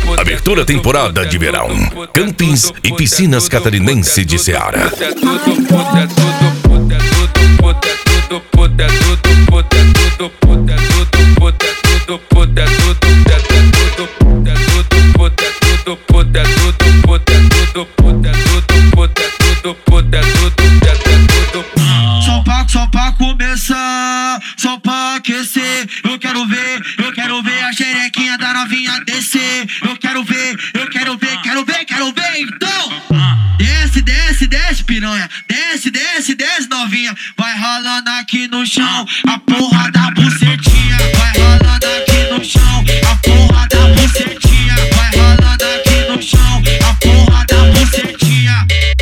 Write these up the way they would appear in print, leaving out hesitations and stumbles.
Abertura temporada de verão. Campings e piscinas catarinense de Ceará. Só pra começar, só pra aquecer. Eu quero ver a xerequinha da novinha descer. Eu quero ver, então. Desce, piranha. Desce, novinha. Vai rolando aqui no chão, a porra da bucetinha. Vai rolando aqui no chão, a porra da bucetinha. Vai rolando aqui no chão, a porra da bucetinha.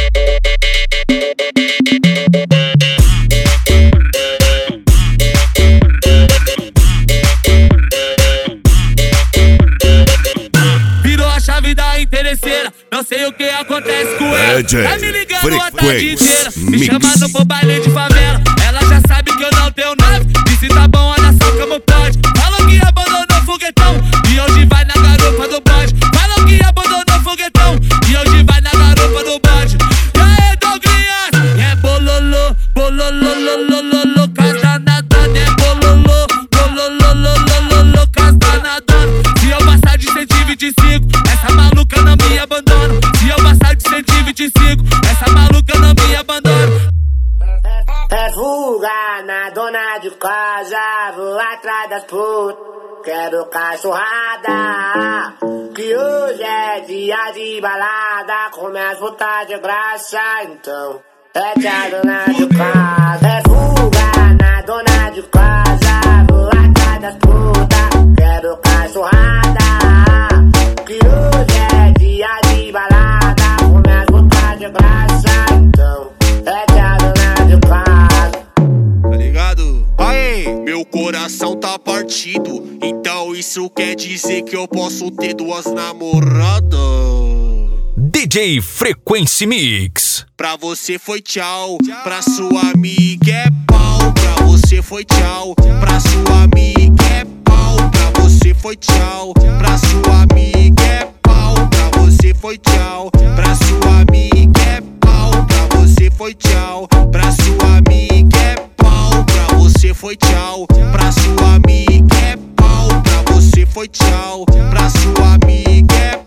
Virou a chave da interesseira, não sei o que acontece com ela. Tá me ligando a tarde inteira, me chamando pro baile de favela. Ela já sabe que eu não tenho nave, disse tá bom, olha só como pode. Falou que abandonou o foguetão e hoje vai na garupa do bode. Falou que abandonou o foguetão e hoje vai na garupa do bode. E aí, Douglas, é bololô, bololô, castanadona. É bololô, bololô, castanadona. Se eu passar de 125, essa maluca não me abandona. Se eu passar de 125, essa maluca não me abandona. É fuga na dona de casa, vou atrás das putas, quero cachorrada. Que hoje é dia de balada, começa a putas de graça, então é que a dona de casa. É fuga na dona de casa, vou atrás das putas, quero cachorrada. Que hoje é dia de balada, começa a putas de graça, então é que a dona de casa. Tá ligado? Aê, meu coração tá partido, então isso quer dizer que eu posso ter duas namoradas. DJ Frequency Mix. Pra você foi tchau, pra sua amiga é pau. Pra você foi tchau, pra sua amiga